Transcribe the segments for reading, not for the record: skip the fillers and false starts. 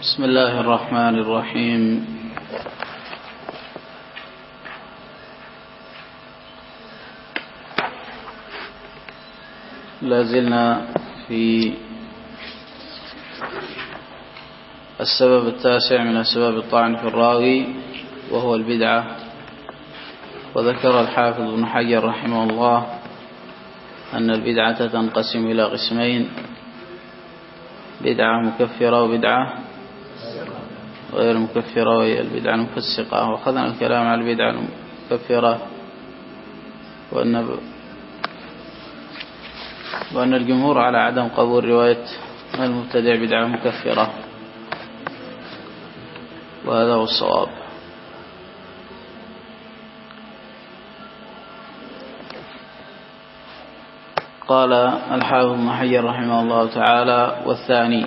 بسم الله الرحمن الرحيم. لازلنا في السبب التاسع من أسباب الطعن في الراوي وهو البدعة. وذكر الحافظ ابن حجر رحمه الله أن البدعة تنقسم إلى قسمين: بدعة مكفرة وبدعة غير مكفرة، وهي البدعة المفسقة. وأخذنا الكلام على البدعة المكفرة وأن الجمهور على عدم قبول رواية المبتدع بدعة مكفرة، وهذا هو الصواب. قال الحافظ ابن حجر رحمه الله تعالى: والثاني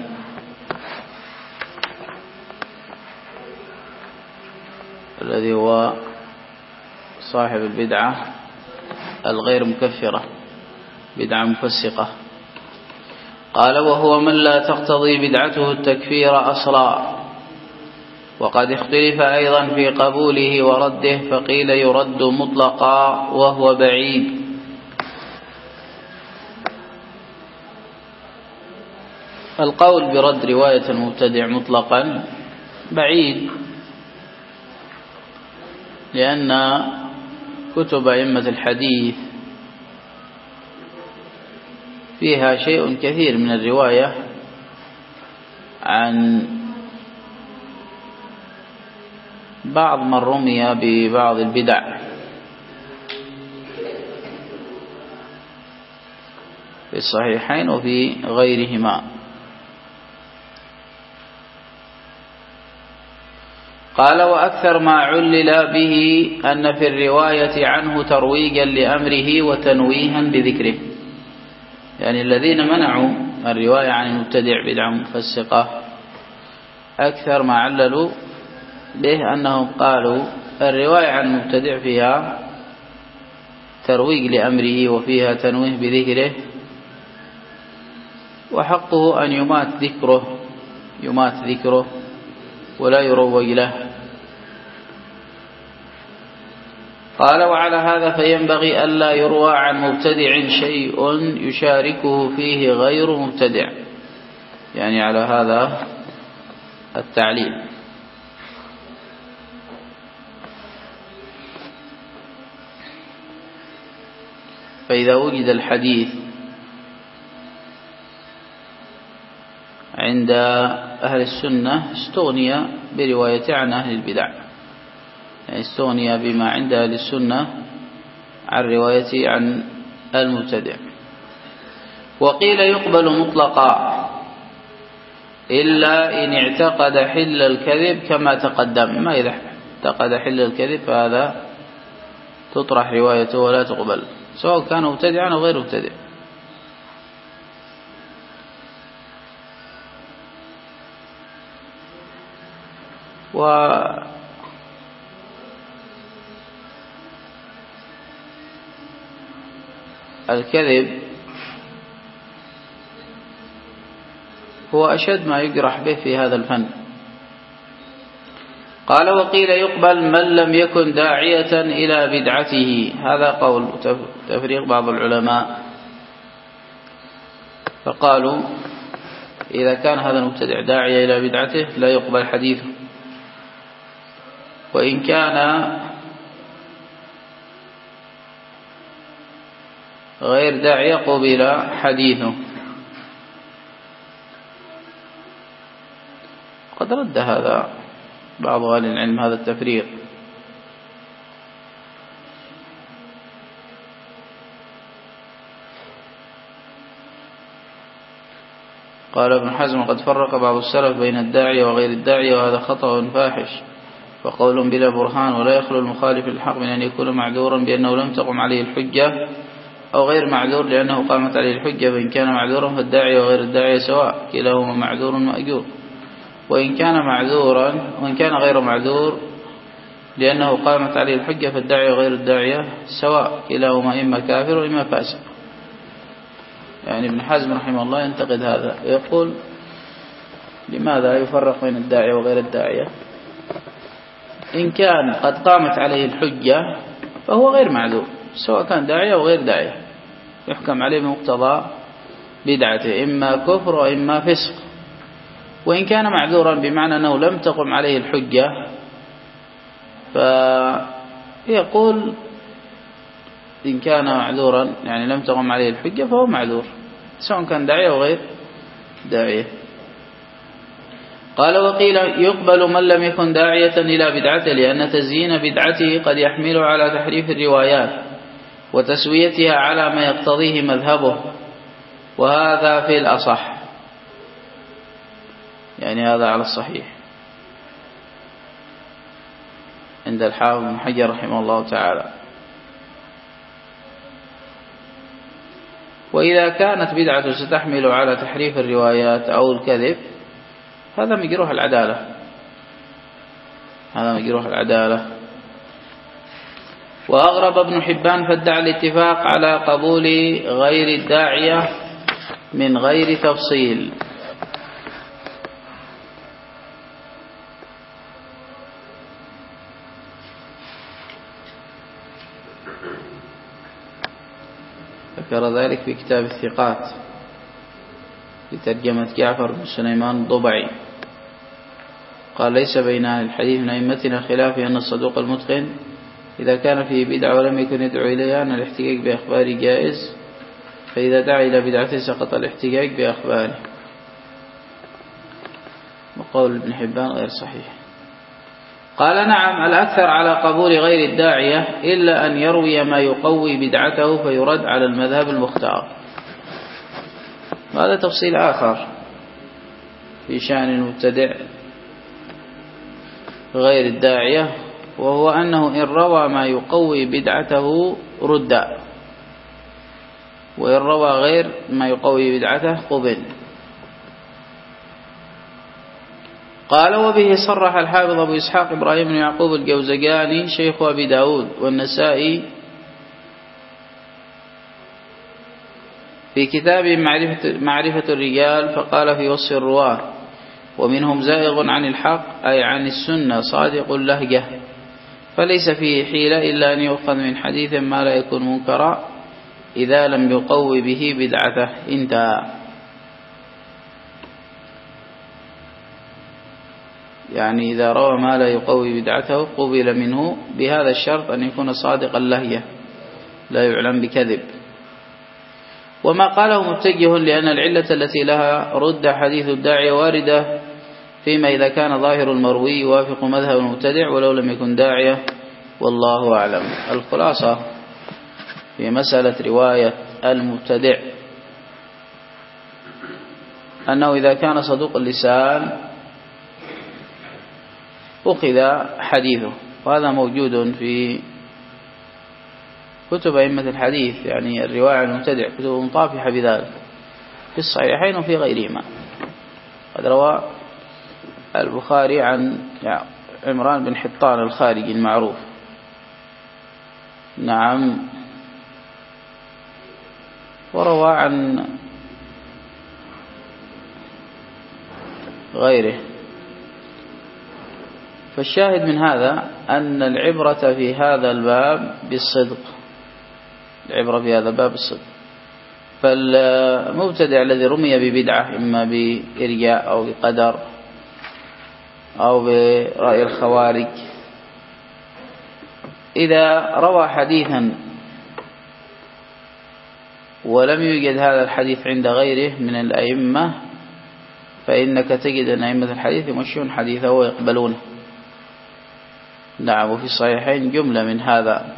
الذي هو صاحب البدعة الغير مكفرة، بدعة مفسقة. قال: وهو من لا تقتضي بدعته التكفير أصلا، وقد اختلف أيضا في قبوله ورده، فقيل يرد مطلقا وهو بعيد. القول برد رواية المبتدع مطلقا بعيد، لأن كتب أئمة الحديث فيها شيء كثير من الرواية عن بعض من رمي ببعض البدع في الصحيحين وفي غيرهما. قال: وأكثر ما علل به أن في الرواية عنه ترويجا لأمره وتنويها بذكره. يعني الذين منعوا الرواية عن المبتدع بدعة مفسقة أكثر ما عللوا به أنهم قالوا الرواية عن المبتدع فيها ترويج لأمره وفيها تنويه بذكره، وحقه أن يمات ذكره ولا يروج له. قال: وعلى هذا فينبغي ألا يروى عن مبتدع شيء يشاركه فيه غير مبتدع، يعني على هذا التعليل. فإذا وجد الحديث عند أهل السنة استغني برواية عن أهل البدع، يعني استغني بما عند أهل السنة عن رواية عن المبتدع. وقيل يقبل مطلقا إلا إن اعتقد حل الكذب كما تقدم. ما إذا اعتقد حل الكذب فهذا تطرح روايته ولا تقبل، سواء كان مبتدعا أو غير مبتدع. والكذب هو أشد ما يجرح به في هذا الفن. قال: وقيل يقبل من لم يكن داعية إلى بدعته. هذا قول تفريق بعض العلماء، فقالوا إذا كان هذا المبتدع داعية إلى بدعته لا يقبل حديثه، وإن كان غير داعية قبل حديثه. قد رد هذا بعض أهل العلم هذا التفريق. قال ابن حزم: قد فرق بعض السلف بين الداعية وغير الداعية، وهذا خطأ فاحش، وقول بلا برهان. ولا يخلو المخالف للحق من أن يكون معذورا بأنه لم تقم عليه الحجة، أو غير معذور لأنه قامت عليه الحجة. فإن كان معذورا فالداعية وغير الداعية سواء، كلاهما معذور مأجور. وإن كان غير معذور لأنه قامت عليه الحجة فالداعية وغير الداعية سواء، كلاهما إما كافر وإما فاسق. يعني ابن حزم رحمه الله ينتقد هذا ويقول لماذا يفرق بين الداعية وغير الداعية؟ إن كان قد قامت عليه الحجة فهو غير معذور، سواء كان داعية أو غير داعية، يحكم عليه بمقتضى بدعته، إما كفر وإما فسق. وإن كان معذورا بمعنى أنه لم تقم عليه الحجة، فيقول إن كان معذورا يعني لم تقم عليه الحجة فهو معذور، سواء كان داعية أو غير داعية. قال وقيل يقبل من لم يكن داعية إلى بدعته، لأن تزيين بدعته قد يحمل على تحريف الروايات وتسويتها على ما يقتضيه مذهبه، وهذا في الأصح، يعني هذا على الصحيح عند الحافظ بن حجر رحمه الله تعالى. وإذا كانت بدعة ستحمل على تحريف الروايات أو الكذب هذا مجروح العدالة، هذا مجروح العدالة. وأغرب ابن حبان فادعى الاتفاق على قبول غير الداعية من غير تفصيل. ذكر ذلك في كتاب الثقات بترجمة جعفر بن سليمان الضبعي، قال ليس بين أهل الحديث من أئمتنا خلاف أن الصدوق المتقن إذا كان فيه بدعة ولم يكن يدعو إليها أن الاحتجاج بأخباره جائز، فإذا دعا إلى بدعته سقط الاحتجاج بأخباره. وقول ابن حبان غير صحيح. قال نعم الأكثر على قبول غير الداعية إلا أن يروي ما يقوي بدعته فيرد على المذهب المختار. وهذا تفصيل آخر في شأن المبتدع غير الداعية، وهو أنه إن روى ما يقوي بدعته رد، وإن روى غير ما يقوي بدعته قبل. قال وبه صرح الحافظ أبو إسحاق إبراهيم بن يعقوب الجوزجاني شيخ أبي داود والنسائي في كتاب معرفة الرجال، فقال في وصف الرواة ومنهم زائغ عن الحق أي عن السنة صادق اللهجة، فليس فيه حيلة إلا أن يؤخذ من حديث ما لا يكون منكرا إذا لم يقوي به بدعته. انتهى. يعني إذا روى ما لا يقوي بدعته قبل منه بهذا الشرط أن يكون صادق اللهجة لا يعلم بكذب. وما قاله متجه لأن العلة التي لها رد حديث الداعية واردة فيما إذا كان ظاهر المروي يوافق مذهب المبتدع ولو لم يكن داعية، والله أعلم. الخلاصة في مسألة رواية المبتدع أنه إذا كان صدوق اللسان أخذ حديثه، وهذا موجود في كتب أئمة الحديث، يعني الرواية عن المبتدع كتب طافحة بذلك في الصحيحين وفي غيرهما. قد روى البخاري عن عمران بن حطان الخارجي المعروف، نعم، وروى عن غيره. فالشاهد من هذا أن العبرة في هذا الباب بالصدق، العبرة في هذا الباب بالصدق. فالمبتدع الذي رمي ببدعة إما بإرجاء أو بقدر أو برأي الخوارج، إذا روى حديثا ولم يوجد هذا الحديث عند غيره من الأئمة، فإنك تجد أن أئمة الحديث يمشون حديثه ويقبلونه. نعم، وفي الصحيحين جملة من هذا.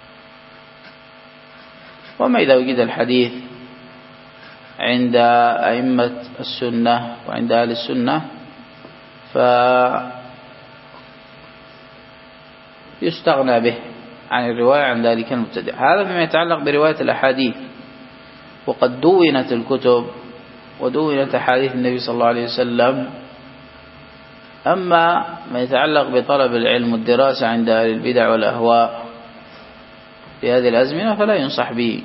وما إذا وجد الحديث عند أئمة السنة وعند أهل السنة فيستغنى به عن الرواية عن ذلك المبتدع. هذا فيما يتعلق برواية الأحاديث، وقد دونت الكتب ودونت أحاديث النبي صلى الله عليه وسلم. أما ما يتعلق بطلب العلم والدراسة عند أهل البدع والأهواء في هذه الأزمنة فلا ينصح به.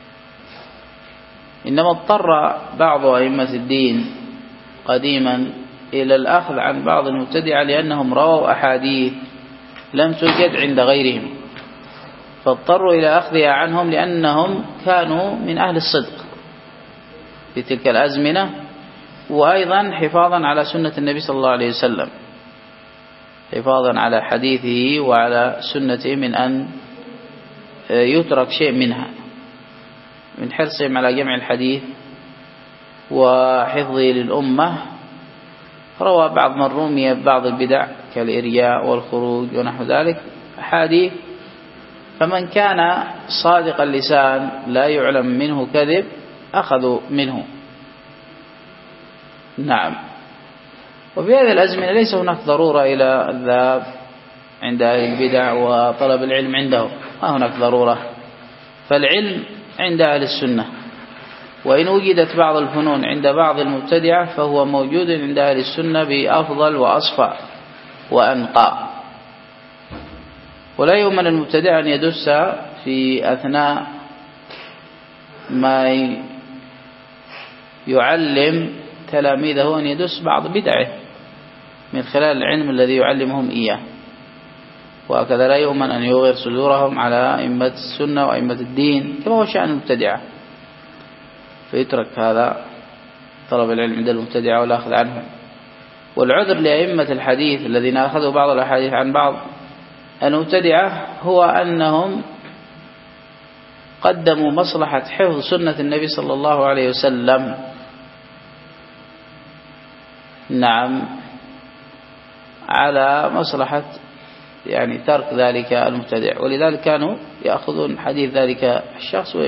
إنما اضطر بعض أئمة الدين قديما إلى الأخذ عن بعض المبتدعة لأنهم رووا أحاديث لم توجد عند غيرهم، فاضطروا إلى أخذها عنهم لأنهم كانوا من أهل الصدق في تلك الأزمنة، وأيضا حفاظا على سنة النبي صلى الله عليه وسلم، حفاظا على حديثه وعلى سنته من أن يترك شيء منها، من حرصهم على جمع الحديث وحفظه للأمة. روى بعض من رمي ببعض البدع كالإرياء والخروج ونحو ذلك أحاديث، فمن كان صادق اللسان لا يعلم منه كذب أخذوا منه. نعم. وفي هذه الأزمنة ليس هناك ضرورة إلى الذهاب عند أهل البدع وطلب العلم عندهم، ما هناك ضرورة، فالعلم عند أهل السنة، وإن وجدت بعض الفنون عند بعض المبتدعة فهو موجود عند أهل السنة بأفضل وأصفى وأنقى. ولا يؤمن المبتدع أن يدس في أثناء ما يعلم تلاميذه أن يدس بعض بدعه من خلال العلم الذي يعلمهم إياه، وهكذا لا يؤمن أن يغير صدورهم على أئمة السنة وأئمة الدين كما هو شأن المبتدعة، فيترك هذا طلب العلم عند المبتدعة ولا أخذ عنهم. والعذر لأئمة الحديث الذين أخذوا بعض الأحاديث عن بعض المبتدعة هو أنهم قدموا مصلحة حفظ سنة النبي صلى الله عليه وسلم، نعم، على مصلحة يعني ترك ذلك المبتدع، ولذلك كانوا يأخذون حديث ذلك الشخص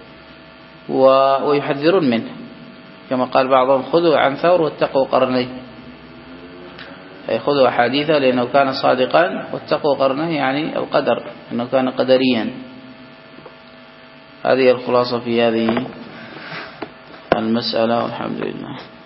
ويحذرون منه، كما قال بعضهم خذوا عن ثور واتقوا قرنيه، أي خذوا أحاديثه لأنه كان صادقا، واتقوا قرنيه يعني القدر أنه كان قدريا. هذه الخلاصة في هذه المسألة، والحمد لله.